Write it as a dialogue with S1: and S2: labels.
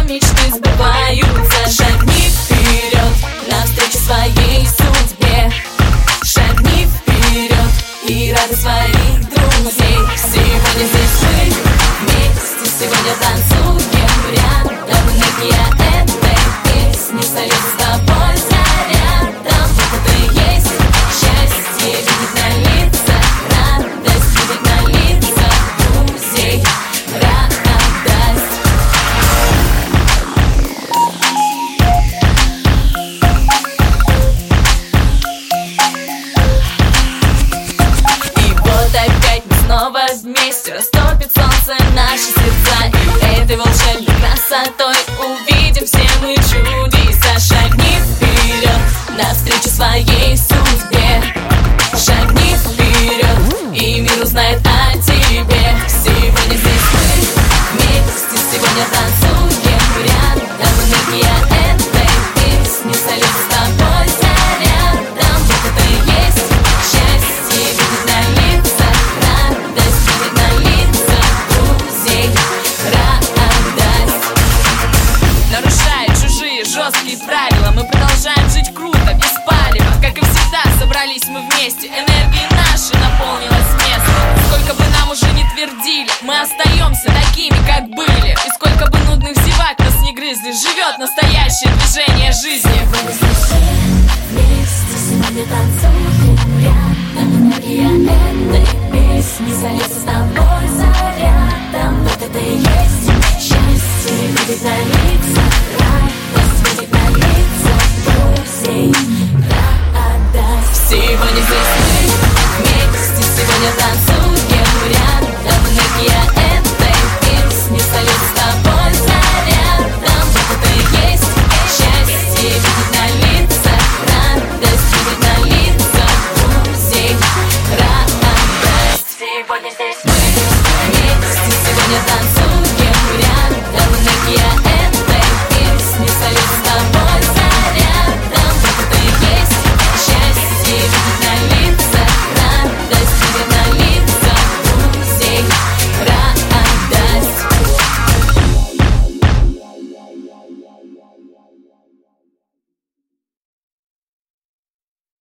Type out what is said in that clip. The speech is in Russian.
S1: мечты сбываются. Шагни вперед, навстречу своей судьбе. Шагни вперед и радуй своих друзей. Сегодня здесь мы вместе, сегодня танцуем рядом. Энергия этой песни сольется с тобой зарядом. Вот это и есть счастье, видеть на лицах радость, видеть на лицах друзей радость. И вот опять мы снова вместе, растопит солнце наши сердца, и этой волшебной красотой увидим все мы чудеса. Шагни вперед, навстречу своей судьбе. Шагни вперед, и мир узнает о тебе. Сегодня здесь мы вместе, сегодня танцуем рядом. Энергия этой песни сольется с тобой зарядом. Вот это и есть счастье, видеть на лицах радость, видеть на лицах друзей радость.
S2: Нарушая чужие жесткие правила, мы продолжаем жить круто, без палева. Как и всегда, собрались мы вместе, энергии наши наполнилось место. Сколько бы нам уже не твердили, мы остаемся такими, как были. И сколько бы нудных зевак нас не грызли, живет настоящее движение жизни.
S1: Сегодня здесь мы вместе, сегодня танцуем рядом. Энергия этой песни сольется с